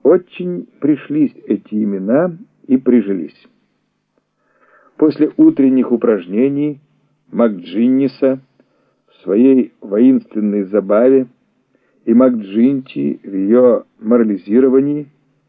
Очень пришлись эти имена и прижились. После утренних упражнений МакДжинниса в своей воинственной забаве и МакДжинти в ее морализировании,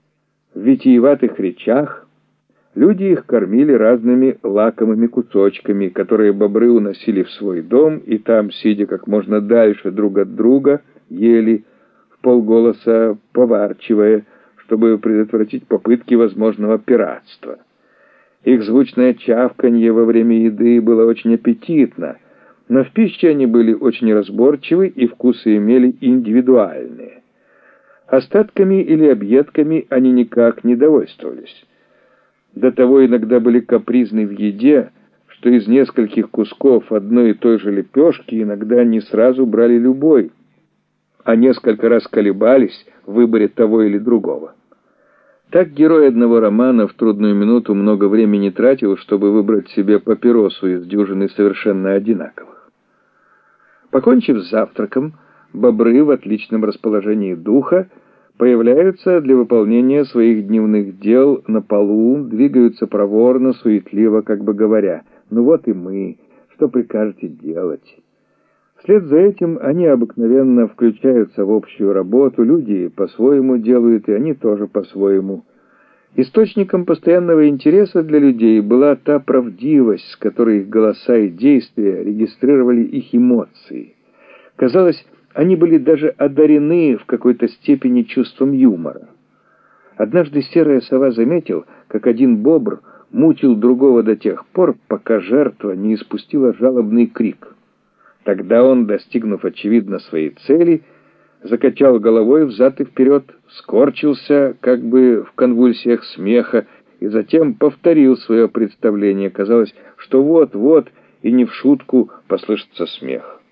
в витиеватых речах, люди их кормили разными лакомыми кусочками, которые бобры уносили в свой дом и там, сидя как можно дальше друг от друга, ели, вполголоса поварчивая, чтобы предотвратить попытки возможного пиратства. Их звучное чавканье во время еды было очень аппетитно, но в пище они были очень разборчивы и вкусы имели индивидуальные. Остатками или объедками они никак не довольствовались. До того иногда были капризны в еде, что из нескольких кусков одной и той же лепешки иногда не сразу брали любой, а несколько раз колебались в выборе того или другого. Так герой одного романа в трудную минуту много времени тратил, чтобы выбрать себе папиросу из дюжины совершенно одинаковых. Покончив с завтраком, бобры в отличном расположении духа появляются для выполнения своих дневных дел на полу, двигаются проворно, суетливо, как бы говоря: «Ну вот и мы, что прикажете делать?» Вслед за этим они обыкновенно включаются в общую работу, люди по-своему делают, и они тоже по-своему. Источником постоянного интереса для людей была та правдивость, с которой их голоса и действия регистрировали их эмоции. Казалось, они были даже одарены в какой-то степени чувством юмора. Однажды серая сова заметил, как один бобр мучил другого до тех пор, пока жертва не испустила жалобный крик. Тогда он, достигнув, очевидно, своей цели, закачал головой взад и вперед, скорчился, как бы в конвульсиях смеха, и затем повторил свое представление. Казалось, что вот-вот и не в шутку послышится смех.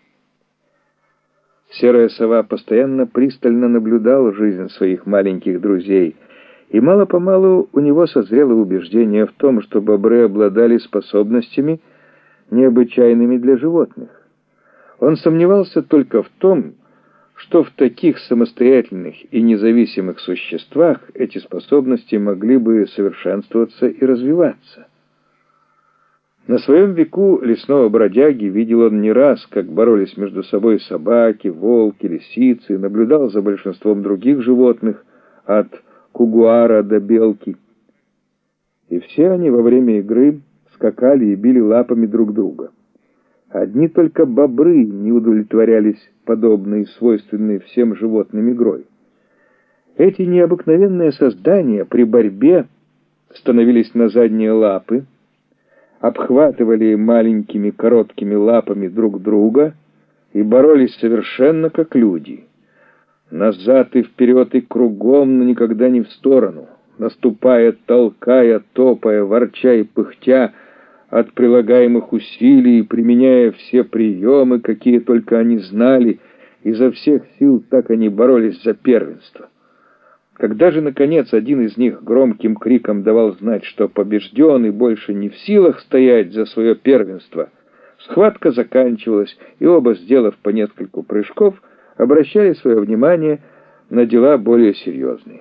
Серая сова постоянно пристально наблюдала жизнь своих маленьких друзей, и мало-помалу у него созрело убеждение в том, что бобры обладали способностями, необычайными для животных. Он сомневался только в том, что в таких самостоятельных и независимых существах эти способности могли бы совершенствоваться и развиваться. На своем веку лесного бродяги видел он не раз, как боролись между собой собаки, волки, лисицы, наблюдал за большинством других животных, от кугуара до белки. И все они во время игры скакали и били лапами друг друга. Одни только бобры не удовлетворялись подобной, свойственной всем животным игрой. Эти необыкновенные создания при борьбе становились на задние лапы, обхватывали маленькими короткими лапами друг друга и боролись совершенно как люди. Назад и вперед и кругом, но никогда не в сторону, наступая, толкая, топая, ворча и пыхтя от прилагаемых усилий, применяя все приемы, какие только они знали, изо всех сил так они боролись за первенство. Когда же, наконец, один из них громким криком давал знать, что побежден и больше не в силах стоять за свое первенство, схватка заканчивалась, и оба, сделав по нескольку прыжков, обращали свое внимание на дела более серьезные.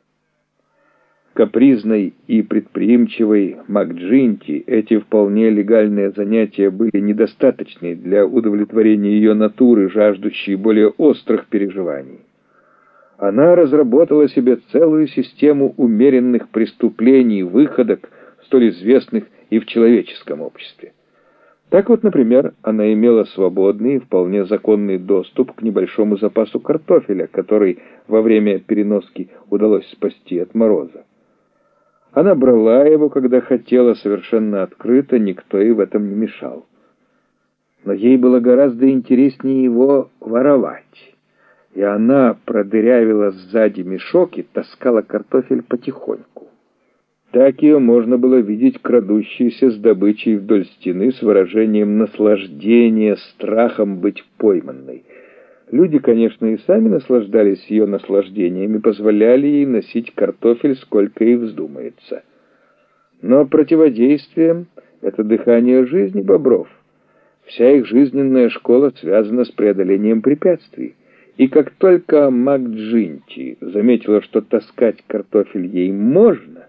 Капризной и предприимчивой МакДжинти эти вполне легальные занятия были недостаточны для удовлетворения ее натуры, жаждущей более острых переживаний. Она разработала себе целую систему умеренных преступлений, выходок, столь известных и в человеческом обществе. Так вот, например, она имела свободный и вполне законный доступ к небольшому запасу картофеля, который во время переноски удалось спасти от мороза. Она брала его, когда хотела, совершенно открыто, никто ей в этом не мешал. Но ей было гораздо интереснее его воровать, и она продырявила сзади мешок и таскала картофель потихоньку. Так ее можно было видеть крадущейся с добычей вдоль стены с выражением наслаждения, страхом быть пойманной. Люди, конечно, и сами наслаждались ее наслаждением и позволяли ей носить картофель, сколько ей вздумается. Но противодействием — это дыхание жизни бобров. Вся их жизненная школа связана с преодолением препятствий, И как только Макджинти заметила, что таскать картофель ей можно,